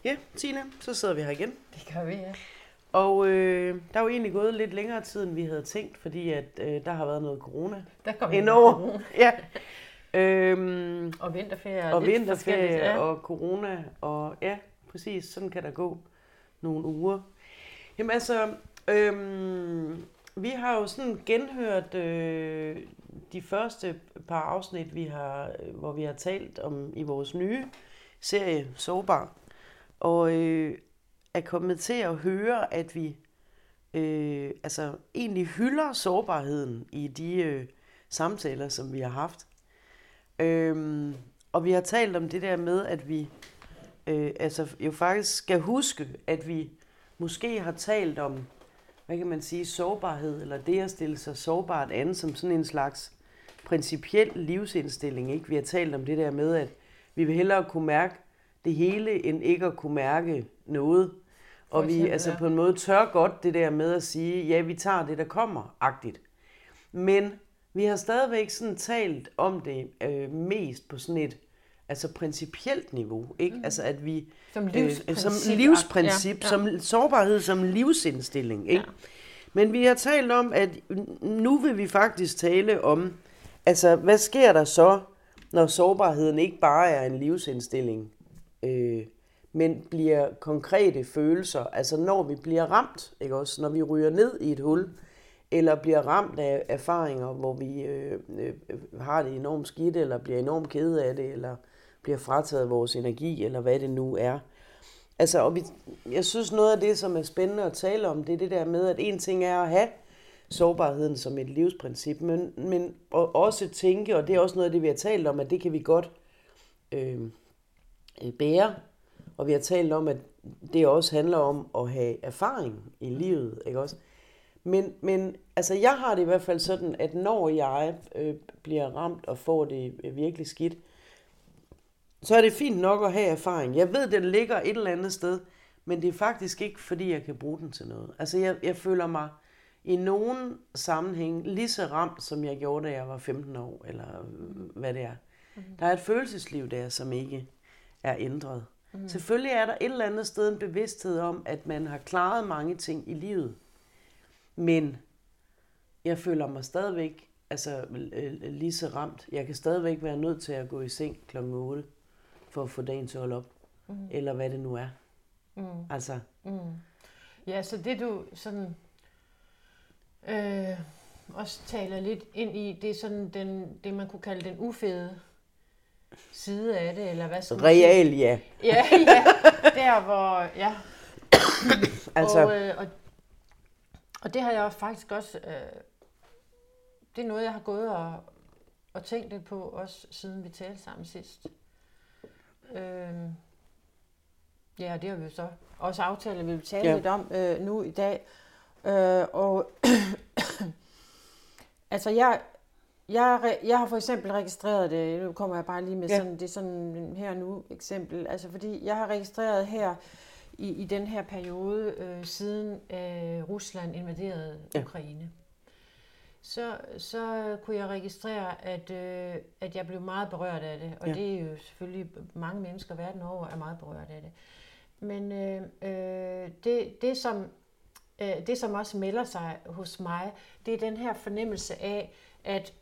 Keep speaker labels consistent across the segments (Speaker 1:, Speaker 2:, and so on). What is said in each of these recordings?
Speaker 1: Ja, Tine, så sidder vi her igen.
Speaker 2: Det gør vi, ja.
Speaker 1: Og der er jo egentlig gået lidt længere tid, end vi havde tænkt, fordi at der har været noget corona
Speaker 2: Der kom
Speaker 1: indover. Ja.
Speaker 2: Og vinterferie.
Speaker 1: Og
Speaker 2: lidt
Speaker 1: vinterferie
Speaker 2: forskelligt, ja.
Speaker 1: og corona, og ja, præcis, sådan kan der gå nogle uger. Jamen altså, vi har jo sådan genhørt de første par afsnit, hvor vi har talt om i vores nye serie, Sårbar. Og er kommet til at høre, at vi egentlig hylder sårbarheden i de samtaler, som vi har haft. Og vi har talt om det der med, at vi jo faktisk skal huske, at vi måske har talt om, hvad kan man sige, sårbarhed, eller det at stille sig sårbart an, som sådan en slags principiel livsindstilling. Ikke? Vi har talt om det der med, at vi vil hellere kunne mærke det hele, end ikke at kunne mærke noget. Og vi på en måde tør godt det der med at sige, ja, vi tager det, der kommer-agtigt. Men vi har stadigvæk sådan talt om det mest på sådan et principielt niveau, ikke? Altså at vi som livsprincip, som sårbarhed, som livsindstilling, ikke? Ja. Men vi har talt om, at nu vil vi faktisk tale om, altså hvad sker der så, når sårbarheden ikke bare er en livsindstilling, men bliver konkrete følelser, altså når vi bliver ramt, ikke også, når vi ryger ned i et hul, eller bliver ramt af erfaringer, hvor vi har det enormt skidt, eller bliver enormt kede af det, eller bliver frataget vores energi, eller hvad det nu er. Altså, og jeg synes noget af det, som er spændende at tale om, det er det der med, at en ting er at have sårbarheden som et livsprincip, men også tænke, og det er også noget af det, vi har talt om, at det kan vi godt bære, og vi har talt om, at det også handler om at have erfaring i livet, ikke også? Men altså, jeg har det i hvert fald sådan, at når jeg bliver ramt og får det virkelig skidt, så er det fint nok at have erfaring. Jeg ved, den ligger et eller andet sted, men det er faktisk ikke, fordi jeg kan bruge den til noget. Altså, jeg føler mig i nogen sammenhæng lige så ramt, som jeg gjorde, da jeg var 15 år, eller hvad det er. Der er et følelsesliv der, som ikke er ændret. Selvfølgelig er der et eller andet sted en bevidsthed om, at man har klaret mange ting i livet. Men jeg føler mig stadigvæk lige så ramt. Jeg kan stadigvæk være nødt til at gå i seng kl. 8 for at få dagen til at holde op. Eller hvad det nu er. Altså.
Speaker 2: Ja, så det du sådan også taler lidt ind i, det er sådan det man kunne kalde den ufede side af det, eller hvad skal man sige?
Speaker 1: Real, ja.
Speaker 2: Ja, der hvor, ja.
Speaker 1: Altså.
Speaker 2: Og det har jeg faktisk også, det er noget, jeg har gået og tænkt lidt på, også siden vi talte sammen sidst. Ja, det har vi jo så også aftalt, at vi vil tale lidt om nu i dag. Altså, jeg har for eksempel registreret det, nu kommer jeg bare lige med sådan, det er sådan her nu eksempel, altså fordi jeg har registreret her, i den her periode, siden Rusland invaderede Ukraine, så kunne jeg registrere, at jeg blev meget berørt af det. Og det er jo selvfølgelig, mange mennesker verden over er meget berørt af det. Men det, som også melder sig hos mig, det er den her fornemmelse af, at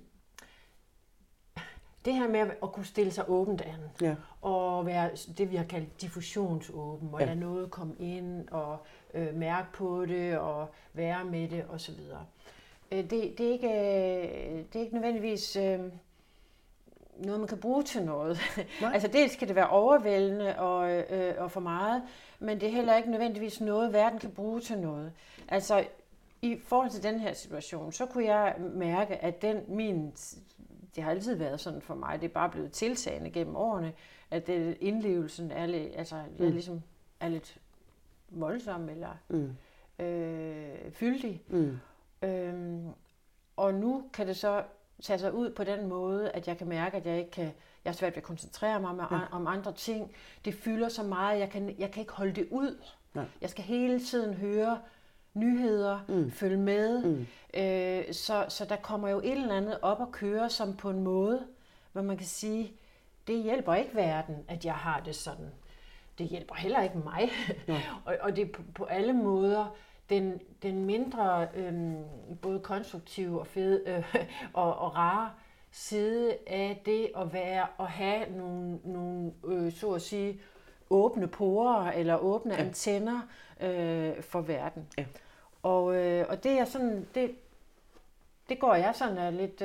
Speaker 2: det her med at kunne stille sig åbent an, og være det, vi har kaldt diffusionsåben, og lade noget komme ind, og mærke på det, og være med det, osv. Det er ikke nødvendigvis noget, man kan bruge til noget. Altså dels kan det være overvældende og for meget, men det er heller ikke nødvendigvis noget, verden kan bruge til noget. Altså i forhold til den her situation, så kunne jeg mærke, at det har altid været sådan for mig, det er bare blevet tiltagende gennem årene, at indlevelsen er ligesom er lidt voldsom eller fyldig. Og nu kan det så tage sig ud på den måde, at jeg kan mærke, at jeg er svært ved at koncentrere mig om andre ting. Det fylder så meget, jeg kan ikke holde det ud. Nej. Jeg skal hele tiden høre nyheder, følge med. Så der kommer jo et eller andet op at køre, som på en måde, hvor man kan sige, det hjælper ikke verden, at jeg har det sådan. det hjælper heller ikke mig. Og det er på alle måder den mindre, både konstruktive og fede og rare side af det at være og have nogle så at sige, åbne porer eller åbne antenner for verden. Ja. Og det er sådan, det går jeg sådan er lidt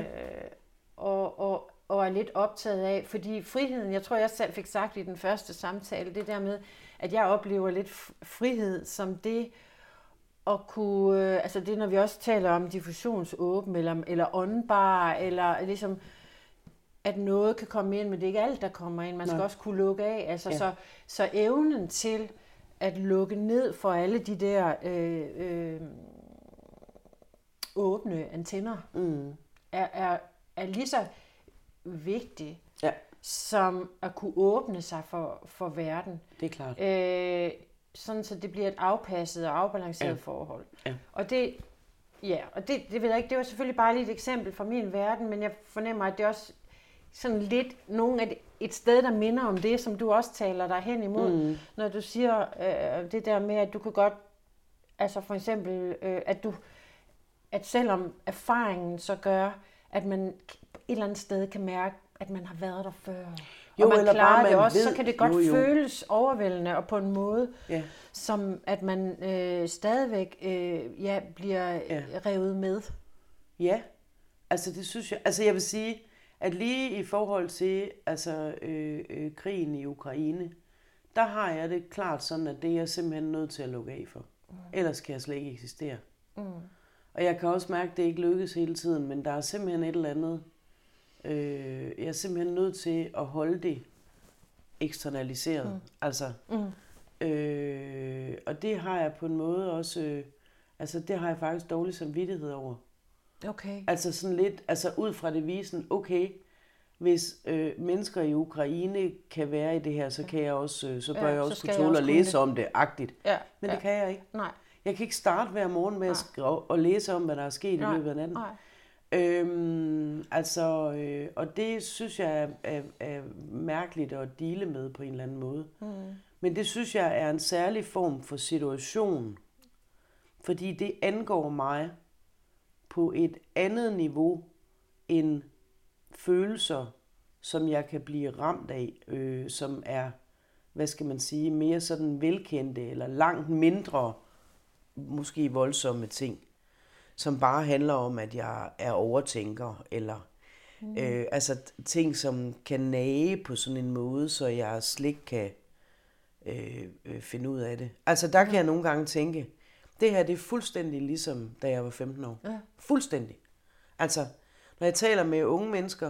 Speaker 2: og er lidt optaget af, fordi friheden, jeg tror jeg selv fik sagt i den første samtale, det der med, at jeg oplever lidt frihed som det at kunne, altså det når vi også taler om diffusionsåben eller åndbar, eller ligesom at noget kan komme ind, men det er ikke alt, der kommer ind. Man skal også kunne lukke af. Altså, så evnen til at lukke ned for alle de der åbne antenner er lige så vigtig, som at kunne åbne sig for verden.
Speaker 1: Det er klart.
Speaker 2: Sådan så det bliver et afpasset og afbalanceret forhold. Ja. Og det ved jeg ikke, det var selvfølgelig bare lige et eksempel fra min verden, men jeg fornemmer, at det er også sådan lidt et sted, der minder om det, som du også taler dig hen imod, når du siger det der med, at du kan godt, altså for eksempel, at selvom erfaringen så gør, at man et eller andet sted kan mærke, at man har været der før, og man klarer det også, så kan det godt føles overvældende, og på en måde, som at man stadigvæk bliver revet med.
Speaker 1: Ja, altså det synes jeg, altså jeg vil sige, at lige i forhold til krigen i Ukraine, der har jeg det klart sådan, at det er jeg simpelthen nødt til at lukke af for. Ellers kan jeg slet ikke eksistere. Og jeg kan også mærke, at det ikke lykkes hele tiden, men der er simpelthen et eller andet. Jeg er simpelthen nødt til at holde det eksternaliseret. Og det har jeg på en måde også, det har jeg faktisk dårlig samvittighed over.
Speaker 2: Okay.
Speaker 1: Altså sådan lidt, ud fra det visen, okay, hvis mennesker i Ukraine kan være i det her, så kan jeg også, så bør jeg også kunne tåle at læse om det, agtigt. Ja. Men det kan jeg ikke. Nej. Jeg kan ikke starte hver morgen med at læse om, hvad der er sket i løbet af natten. Og det synes jeg er mærkeligt at deale med på en eller anden måde. Men det synes jeg er en særlig form for situation, fordi det angår mig på et andet niveau end følelser, som jeg kan blive ramt af, som er, hvad skal man sige, mere sådan velkendte eller langt mindre, måske voldsomme ting, som bare handler om, at jeg er overtænker, eller ting, som kan nage på sådan en måde, så jeg slet ikke kan finde ud af det. Altså der kan jeg nogle gange tænke, det her det er fuldstændig ligesom, da jeg var 15 år. Ja. Fuldstændig. Altså, når jeg taler med unge mennesker,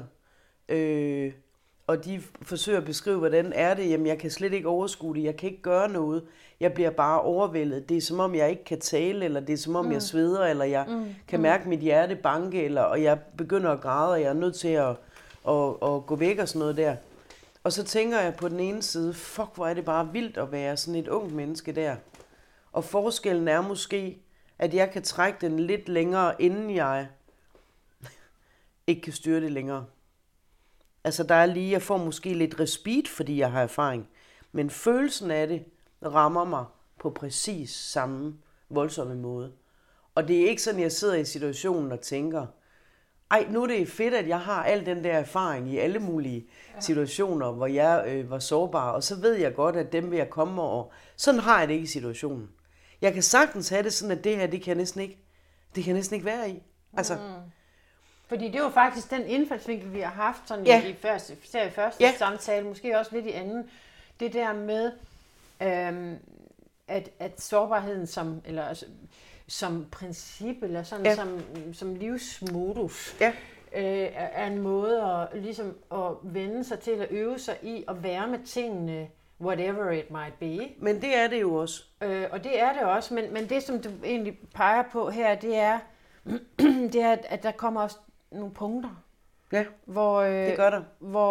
Speaker 1: og de forsøger at beskrive, hvordan er det, jamen jeg kan slet ikke overskue det, jeg kan ikke gøre noget, jeg bliver bare overvældet. Det er som om, jeg ikke kan tale, eller det er som om, jeg sveder, eller jeg kan mærke mit hjerte banke, og jeg begynder at græde, og jeg er nødt til at gå væk og sådan noget der. Og så tænker jeg på den ene side, fuck, hvor er det bare vildt at være sådan et ungt menneske der. Og forskellen er måske, at jeg kan trække den lidt længere, inden jeg ikke kan styre det længere. Altså der er lige, jeg får måske lidt respit, fordi jeg har erfaring. Men følelsen af det rammer mig på præcis samme voldsomme måde. Og det er ikke sådan, jeg sidder i situationen og tænker, ej, nu er det fedt, at jeg har al den der erfaring i alle mulige situationer, hvor jeg var sårbar. Og så ved jeg godt, at dem vil jeg komme over. Sådan har jeg det ikke i situationen. Jeg kan sagtens have det sådan, at det her, det kan jeg næsten ikke være i. Altså.
Speaker 2: Fordi det var faktisk den indfaldsvinkel, vi har haft sådan i første samtale, måske også lidt i anden. Det der med, at sårbarheden som princip, eller sådan som livsmodus, er en måde at vende sig til, at øve sig i at være med tingene, whatever it might be.
Speaker 1: Men det er det jo også.
Speaker 2: Og det er det også, men det, som du egentlig peger på her, det er, at der kommer også nogle punkter.
Speaker 1: Ja, det gør der.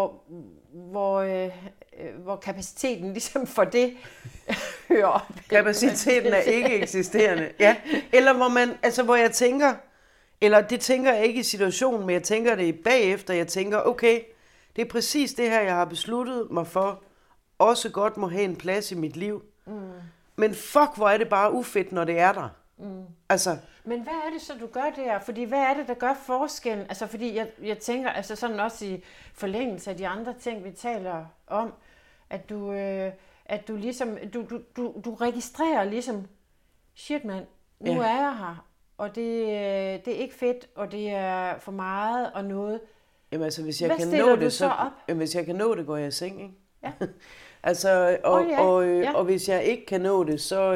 Speaker 2: Hvor kapaciteten ligesom for det hører op.
Speaker 1: Kapaciteten er ikke eksisterende. Ja. Eller hvor jeg tænker, eller det tænker jeg ikke i situationen, men jeg tænker det bagefter. Jeg tænker, okay, det er præcis det her, jeg har besluttet mig for også godt må have en plads i mit liv. Men fuck, hvor er det bare ufedt, når det er der. Altså.
Speaker 2: Men hvad er det så, du gør der? Fordi hvad er det, der gør forskellen? Altså, fordi jeg tænker, altså sådan også i forlængelse af de andre ting, vi taler om, at du ligesom, du registrerer ligesom, shit mand, nu er jeg her, og det er ikke fedt, og det er for meget og noget.
Speaker 1: Jamen altså, hvis jeg kan nå det, hvis jeg kan nå det, går jeg i seng, ikke? Ja. Altså, og hvis jeg ikke kan nå det, så,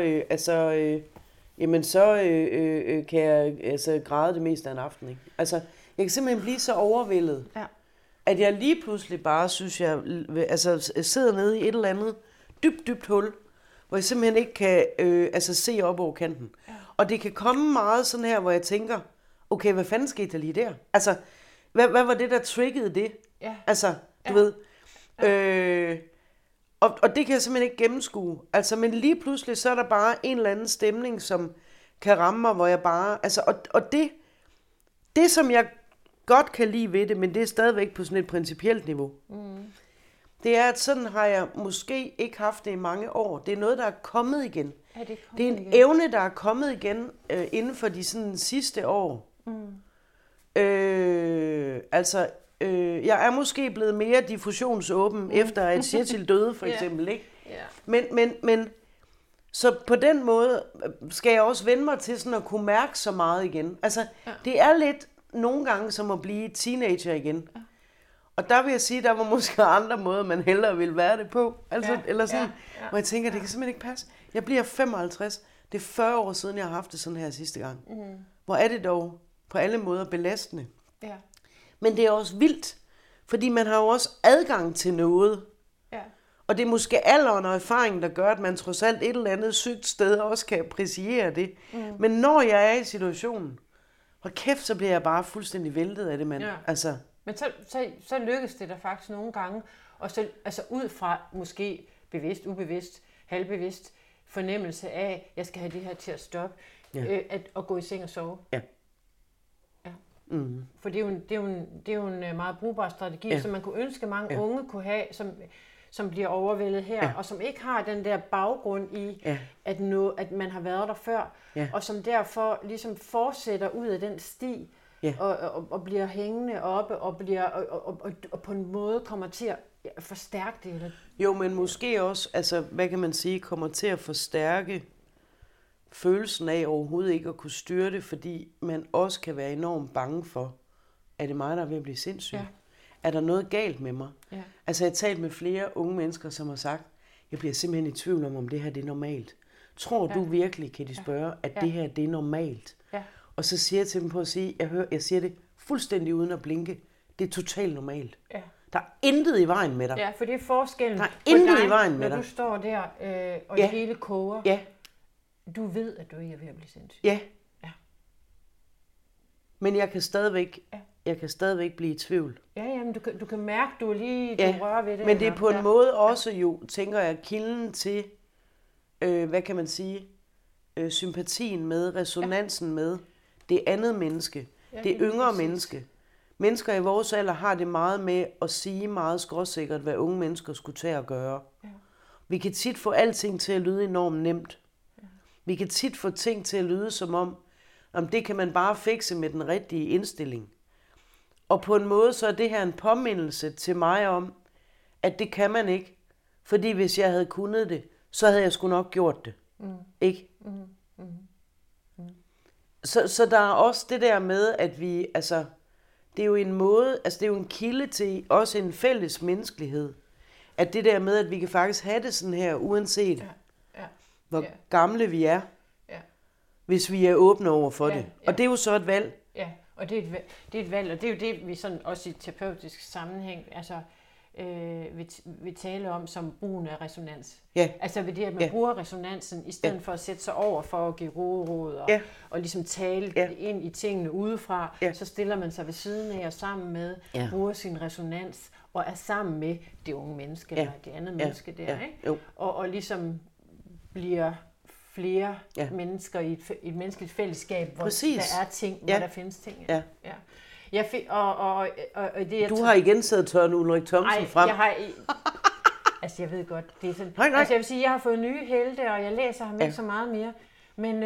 Speaker 1: kan jeg græde det meste af en aften, ikke? Altså, jeg kan simpelthen blive så overvældet, at jeg lige pludselig bare synes, jeg sidder nede i et eller andet dybt hul, hvor jeg simpelthen ikke kan se op over kanten. Ja. Og det kan komme meget sådan her, hvor jeg tænker, okay, hvad fanden skete der lige der? Altså, hvad var det, der triggede det? Ja. Altså, du ved. Og det kan jeg simpelthen ikke gennemskue. Altså, men lige pludselig, så er der bare en eller anden stemning, som kan ramme mig, hvor jeg bare... Altså, og det, som jeg godt kan lide ved det, men det er stadigvæk på sådan et principielt niveau, det er, at sådan har jeg måske ikke haft det i mange år. Det er noget, der er kommet igen. Det er en evne, der er kommet igen inden for de sådan, sidste år. Jeg er måske blevet mere diffusionsåben efter at Churchill døde, for eksempel, ikke? Yeah. Men så på den måde skal jeg også vende mig til sådan at kunne mærke så meget igen. Altså, det er lidt nogle gange som at blive teenager igen. Ja. Og der vil jeg sige, der var måske andre måder, man hellere ville være det på. Altså, eller sådan, hvor jeg tænker, det kan simpelthen ikke passe. Jeg bliver 55. Det er 40 år siden, jeg har haft det sådan her sidste gang. Hvor er det dog på alle måder belastende. Ja. Men det er også vildt, fordi man har jo også adgang til noget. Ja. Og det er måske alderen og erfaringen, der gør, at man trods alt et eller andet sygt sted også kan appreciere det. Men når jeg er i situationen, hold kæft, så bliver jeg bare fuldstændig væltet af det, mand. Ja. Altså.
Speaker 2: Men så lykkes det der faktisk nogle gange, og så altså ud fra måske bevidst, ubevidst, halvbevidst fornemmelse af, jeg skal have det her til at stoppe, at gå i seng og sove. Ja. For det er jo en meget brugbar strategi, som man kunne ønske, mange unge kunne have, som bliver overvældet her, og som ikke har den der baggrund i, at man har været der før, og som derfor ligesom fortsætter ud af den sti, og bliver hængende oppe, og på en måde kommer til at forstærke det. Eller?
Speaker 1: Jo, men måske også, altså, hvad kan man sige, kommer til at forstærke følelsen af overhovedet ikke at kunne styre det, fordi man også kan være enormt bange for, er det mig, der er ved at blive sindssyg? Ja. Er der noget galt med mig? Ja. Altså, jeg har talt med flere unge mennesker, som har sagt, jeg bliver simpelthen i tvivl om det her det er normalt. Tror du virkelig, kan de spørge, at det her det er normalt? Ja. Og så siger jeg til dem på at sige, jeg siger det fuldstændig uden at blinke, det er totalt normalt. Ja. Der er intet i vejen med dig.
Speaker 2: Ja, for det er forskellen.
Speaker 1: Der er intet i vejen med dig.
Speaker 2: Når du står der, og det hele koger. Ja. Du ved, at du ikke er ved at blive sindssyg.
Speaker 1: Ja. Men jeg kan stadigvæk blive i tvivl.
Speaker 2: Ja, men du kan mærke, du rører ved det.
Speaker 1: Men det er på en måde også jo, tænker jeg, kilden til, hvad kan man sige, sympatien med, resonansen med det andet menneske, det yngre menneske. Mennesker i vores alder har det meget med at sige meget skråsikkert, hvad unge mennesker skulle tage at gøre. Ja. Vi kan tit få alting til at lyde enormt nemt. Ja. Vi kan tit få ting til at lyde som om det kan man bare fikse med den rigtige indstilling. Og på en måde så er det her en påmindelse til mig om, at det kan man ikke. Fordi hvis jeg havde kunnet det, så havde jeg sgu nok gjort det. Ikke? Så der er også det der med, at vi, altså, det er jo en måde, altså det er jo en kilde til også en fælles menneskelighed. At det der med, at vi kan faktisk have det sådan her, uanset hvor gamle vi er, hvis vi er åbne over for det. Og det er jo så et valg.
Speaker 2: Ja, og det er et valg, og det er jo det, vi sådan også i terapeutisk sammenhæng, altså vi taler om som brugen af resonans. Ja. Altså ved det, at man bruger resonansen, i stedet for at sætte sig over for at give råd og ligesom tale ind i tingene udefra, så stiller man sig ved siden af og sammen med, bruger sin resonans og er sammen med det unge menneske, eller det andet menneske der, ikke? Og ligesom bliver flere mennesker i et menneskeligt fællesskab, hvor der er ting, hvor der findes ting. Ja.
Speaker 1: Du har igen siddet tørren Ulrik Thomsen frem.
Speaker 2: Altså, jeg ved godt, det er sådan...
Speaker 1: Nej.
Speaker 2: Altså, jeg vil sige, jeg har fået nye helte, og jeg læser ham ikke så meget mere. Men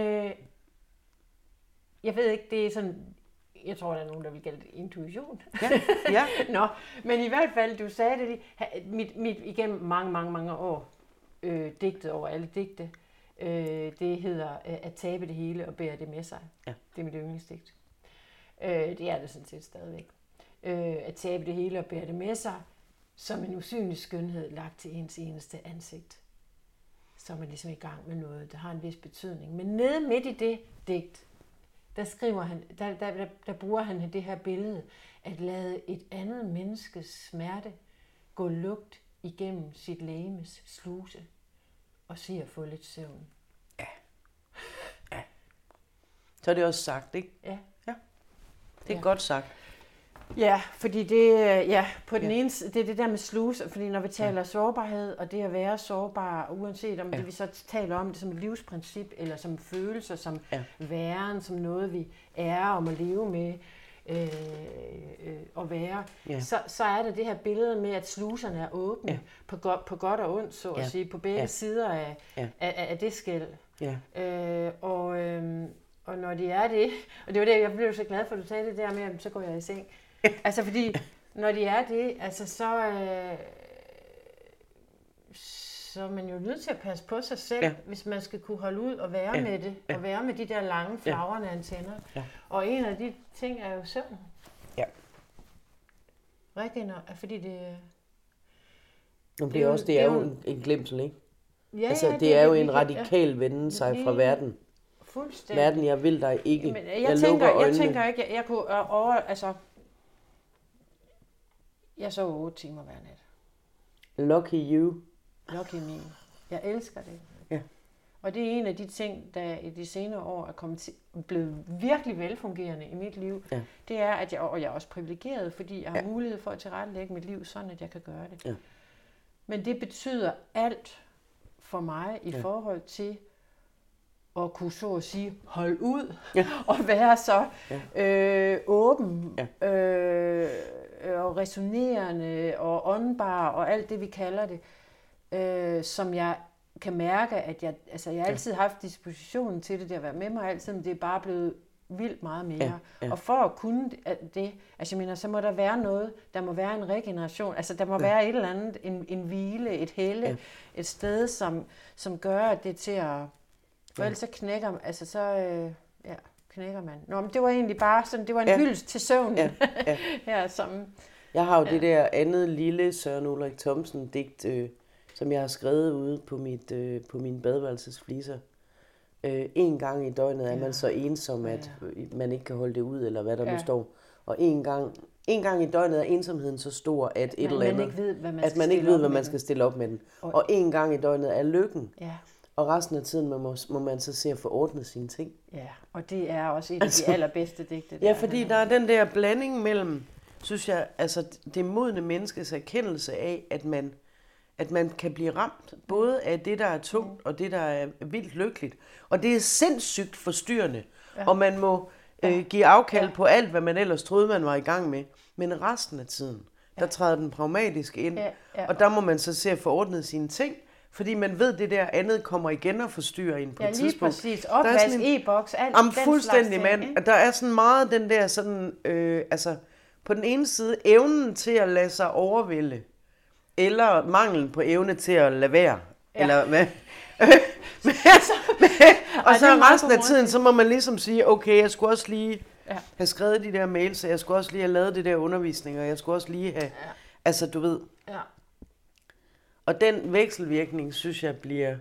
Speaker 2: jeg ved ikke, det er sådan... Jeg tror, der er nogen, der vil kalde det intuition.
Speaker 1: Ja.
Speaker 2: Nå, men i hvert fald, du sagde det lige, mit igennem mange år, digtet over alle digte, det hedder At tabe det hele og bære det med sig. Ja. Det er mit yndlingsdigt. Det er det sådan set stadigvæk. At tabe det hele og bære det med sig, som en usynlig skønhed lagt til ens eneste ansigt. Så er man ligesom i gang med noget, der har en vis betydning. Men nede midt i det digt, der skriver han, der bruger han det her billede, at lade et andet menneskes smerte gå lugt igennem sit legemes sluse, og se at få lidt søvn.
Speaker 1: Ja. Så er det også sagt, ikke?
Speaker 2: Ja.
Speaker 1: Det er godt sagt.
Speaker 2: Ja, fordi det, på den ene side, det er det der med sluse, fordi når vi taler sårbarhed, og det at være sårbar, uanset om det vi så taler om det som et livsprincip, eller som følelser, som væren, som noget vi er om at leve med, at være, så er der det her billede med, at sluserne er åbne, på godt og ondt, så at sige, på begge sider af det skel. Ja. Og når de er det, og det var det, jeg blev så glad for, at du sagde det der med, at så går jeg i seng. Altså fordi, når de er det, altså så er man jo nødt til at passe på sig selv, hvis man skal kunne holde ud og være med det, og være med de der lange, flagrende antenner. Ja. Og en af de ting er jo søvn. Ja. Rigtig nok, fordi det...
Speaker 1: Det er jo en glemsel, ikke? Ja, altså, det er jo en radikal vende sig fra verden.
Speaker 2: Fuldstændig.
Speaker 1: Verden, jeg vil dig ikke.
Speaker 2: Men jeg tænker ikke, jeg kunne jeg sov 8 timer hver nat.
Speaker 1: Lucky you.
Speaker 2: Lucky me. Jeg elsker det.
Speaker 1: Ja.
Speaker 2: Og det er en af de ting, der i de senere år er blevet virkelig velfungerende i mit liv. Ja. Det er, at jeg er også privilegeret, fordi jeg har mulighed for at tilrettelægge mit liv sådan, at jeg kan gøre det. Ja. Men det betyder alt for mig i forhold til at kunne så at sige holde ud og være så åben og resonerende og åndbar og alt det vi kalder det, som jeg kan mærke, at jeg har altid haft dispositionen til det at være med mig altid, men det er bare blevet vildt meget mere. Og for at kunne det, altså jeg mener, så må der være noget, der må være en regeneration, altså der må være et eller andet, en hvile, et helle, et sted, som gør, at det er til at... For ellers så knækker man, knækker man. Nå, men det var egentlig bare sådan, det var en hyldest til søvnen.
Speaker 1: Jeg har jo det der andet lille Søren Ulrik Thomsen digt, som jeg har skrevet ude på mine badeværelsesfliser. En gang i døgnet er man så ensom, at man ikke kan holde det ud, eller hvad der nu står. Og en gang i døgnet er ensomheden så stor, at man ikke ved, hvad man skal stille op med den. Og en gang i døgnet er lykken. Ja. Og resten af tiden må man så se at få ordnet sine ting.
Speaker 2: Ja, og det er også et af de allerbedste digte.
Speaker 1: Ja, fordi der er den der blanding mellem, synes jeg, altså det modne menneskes erkendelse af, at man kan blive ramt, både af det, der er tungt, og det, der er vildt lykkeligt. Og det er sindssygt forstyrrende, og man må give afkald på alt, hvad man ellers troede, man var i gang med. Men resten af tiden, der træder den pragmatisk ind, og der må man så se at få ordnet sine ting, fordi man ved, det der andet kommer igen og forstyrrer en på et tidspunkt.
Speaker 2: Ja, lige præcis. Opvask, e-boks, alt den
Speaker 1: fuldstændig, mand. Der er sådan meget den der sådan, på den ene side, evnen til at lade sig overvælde, eller manglen på evne til at lade være. Ja. Eller hvad? Og så resten af tiden, så må man ligesom sige, okay, jeg skulle også lige have skrevet de der mails, og jeg skulle også lige have lavet det der undervisning, og jeg skulle også lige have, altså du ved. Ja. Og den vekselvirkning, synes jeg bliver,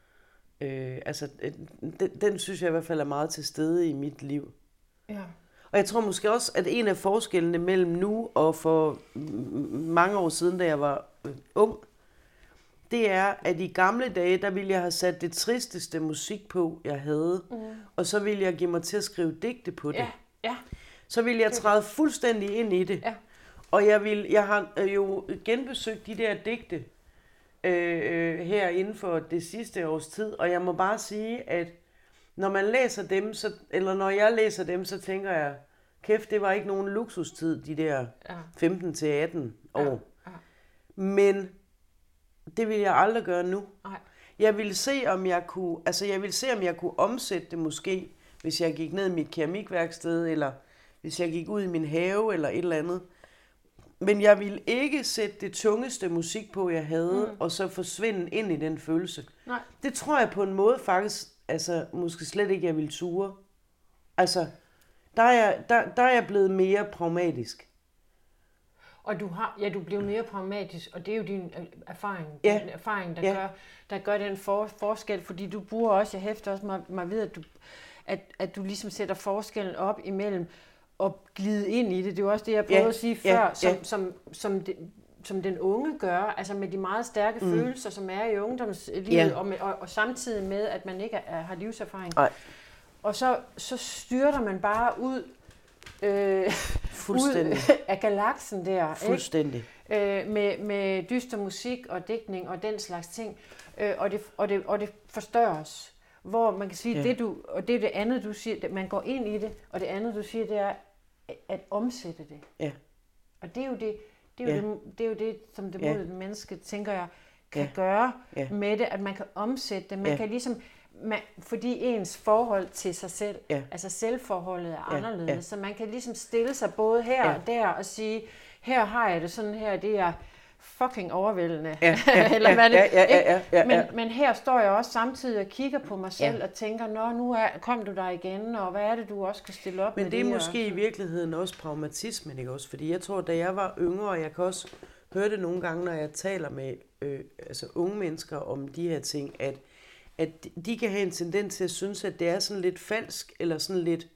Speaker 1: den synes jeg i hvert fald er meget til stede i mit liv. Ja. Og jeg tror måske også, at en af forskellene mellem nu og for mange år siden, da jeg var ung, det er, at i gamle dage, der ville jeg have sat det tristeste musik på, jeg havde, og så ville jeg give mig til at skrive digte på det. Ja. Så ville jeg træde fuldstændig ind i det. Ja. Og jeg har jo genbesøgt de der digte her inden for det sidste års tid, og jeg må bare sige, at når man læser dem, når jeg læser dem, så tænker jeg, kæft, det var ikke nogen luksustid, de der 15-18 år. Ja. Men Det vil jeg aldrig gøre nu.
Speaker 2: Nej.
Speaker 1: Jeg ville se, om jeg kunne omsætte det måske, hvis jeg gik ned i mit keramikværksted, eller hvis jeg gik ud i min have, eller et eller andet. Men jeg ville ikke sætte det tungeste musik på, jeg havde, og så forsvinde ind i den følelse.
Speaker 2: Nej.
Speaker 1: Det tror jeg på en måde faktisk, måske slet ikke, jeg ville ture. Altså, der er jeg blevet mere pragmatisk.
Speaker 2: Og du bliver mere pragmatisk, og det er jo din erfaring, der gør den forskel, fordi du bruger også, jeg hæfter også mig ved, at du ligesom sætter forskellen op imellem og glide ind i det. Det er jo også det, jeg prøvede at sige før, som den unge gør, altså med de meget stærke følelser, som er i ungdomslivet, og samtidig med, at man ikke har livserfaring.
Speaker 1: Nej.
Speaker 2: Og så styrter man bare ud
Speaker 1: Fuldstændig.
Speaker 2: Ud af galaksen der.
Speaker 1: Fuldstændig.
Speaker 2: Med dyster musik og digtning og den slags ting. Og det forstørres. Hvor man kan sige, det er det andet, du siger, man går ind i det, og det andet, du siger, det er at omsætte det.
Speaker 1: Ja.
Speaker 2: Og det er jo det, som det modne menneske, tænker jeg, kan gøre med det, at man kan omsætte det. Man kan ligesom, fordi ens forhold til sig selv, altså selvforholdet er anderledes, så man kan ligesom stille sig både her og der og sige, her har jeg det sådan her, det er fucking overvældende. Eller hvad det men her står jeg også samtidig og kigger på mig selv og tænker, nu kom du der igen, og hvad er det, du også kan stille op
Speaker 1: men
Speaker 2: med
Speaker 1: det? Men det er
Speaker 2: også?
Speaker 1: måske i virkeligheden også pragmatismen, ikke også? Fordi jeg tror, da jeg var yngre, og jeg kan også høre det nogle gange, når jeg taler med unge mennesker om de her ting, at de kan have en tendens til at synes, at det er sådan lidt falsk, eller sådan lidt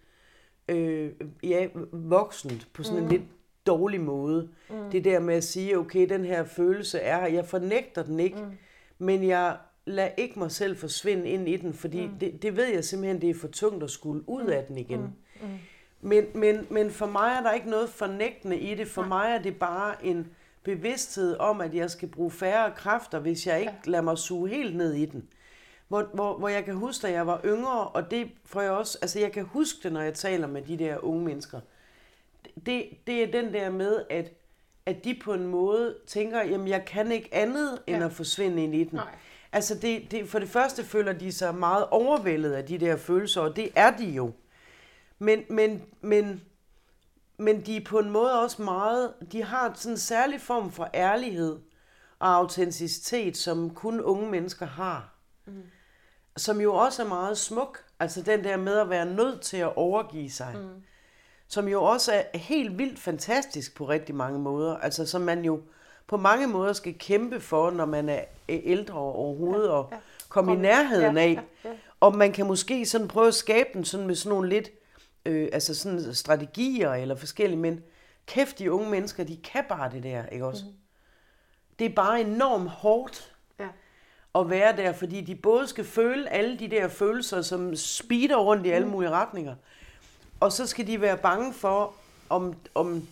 Speaker 1: voksent, på sådan en lidt dårlig måde. Det der med at sige, okay, den her følelse er her, jeg fornægter den ikke, men jeg lader ikke mig selv forsvinde ind i den, fordi det ved jeg simpelthen, det er for tungt at skulle ud af den igen. Men for mig er der ikke noget fornægtende i det. For mig er det bare en bevidsthed om, at jeg skal bruge færre kræfter, hvis jeg ikke lader mig suge helt ned i den. Hvor jeg kan huske, da jeg var yngre, og det får jeg også, altså jeg kan huske det, når jeg taler med de der unge mennesker. Det er den der med, at de på en måde tænker, jamen jeg kan ikke andet end at forsvinde ind i den.
Speaker 2: Nej.
Speaker 1: Altså for det første føler de sig meget overvældet af de der følelser, og det er de jo. Men de er på en måde også meget, de har sådan en særlig form for ærlighed og autenticitet, som kun unge mennesker har. Som jo også er meget smuk. Altså den der med at være nødt til at overgive sig. Som jo også er helt vildt fantastisk på rigtig mange måder. Altså som man jo på mange måder skal kæmpe for, når man er ældre overhovedet, og komme i nærheden af. Og man kan måske sådan prøve at skabe den sådan med sådan nogle lidt sådan strategier eller forskellige, men kæft, de unge mennesker, de kan bare det der, ikke også? Det er bare enormt hårdt at være der, fordi de både skal føle alle de der følelser, som speeder rundt i alle mulige retninger, og så skal de være bange for, om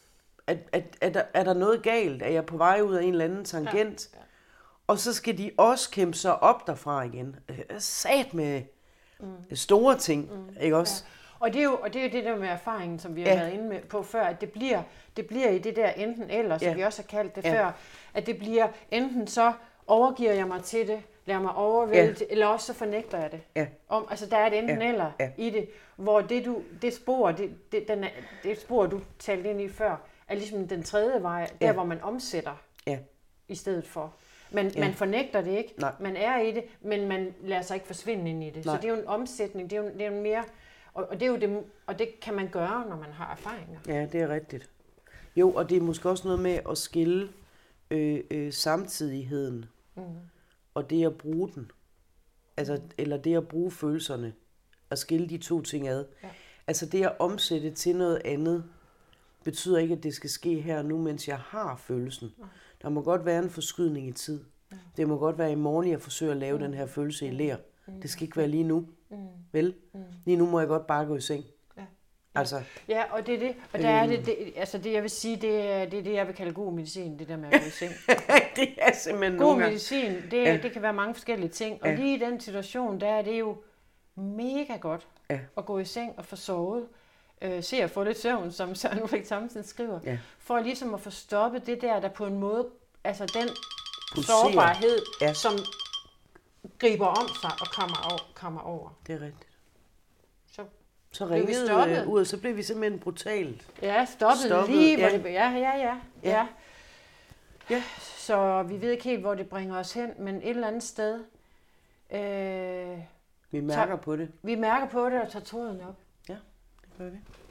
Speaker 1: er der noget galt, er jeg på vej ud af en eller anden tangent, og så skal de også kæmpe sig op derfra igen. Sat med store ting, ikke også?
Speaker 2: Og det er jo det der med erfaringen, som vi har været inde på før, at det bliver i det der enten eller, som vi også har kaldt det før, at det bliver enten så overgiver jeg mig til det, lader mig overvælde, eller også så fornægter jeg det. Altså der er et enten eller i det, hvor det spor, du talte ind i før, er ligesom den tredje vej, der hvor man omsætter i stedet for. Man fornægter det ikke, man er i det, men man lader sig ikke forsvinde ind i det. Så det er jo en omsætning, det er jo mere, og det er jo det, og det kan man gøre, når man har erfaringer. Ja,
Speaker 1: det er rigtigt. Jo, og det er måske også noget med at skille samtidigheden og det at bruge den. Altså, eller det at bruge følelserne. At skille de to ting ad. Altså det at omsætte til noget andet, betyder ikke, at det skal ske her nu, mens jeg har følelsen. Der må godt være en forskydning i tid. Det må godt være i morgen, jeg forsøger at lave den her følelse i ler. Det skal ikke være lige nu. Vel? Lige nu må jeg godt bare gå i seng. Altså.
Speaker 2: Ja, og det er det. Og der er det, altså det jeg vil sige, det er det, jeg vil kalde god medicin, det der med at gå i seng.
Speaker 1: Det er simpelthen
Speaker 2: god medicin, det kan være mange forskellige ting. Og lige i den situation, der er det jo mega godt at gå i seng og få sovet. Se at få lidt søvn, som Søren Ulrik Thomsen skriver. For ligesom at få stoppet det der på en måde, altså den sårbarhed, som griber om sig og kommer over.
Speaker 1: Det er rigtigt. Så
Speaker 2: blev vi
Speaker 1: ringede
Speaker 2: stoppet.
Speaker 1: ud, og så blev vi simpelthen brutalt.
Speaker 2: Ja, stoppet lige, hvor det... Ja. Så vi ved ikke helt, hvor det bringer os hen, men et eller andet sted...
Speaker 1: vi mærker på det.
Speaker 2: Vi mærker på det og tager tråden op.
Speaker 1: Ja, det gør vi.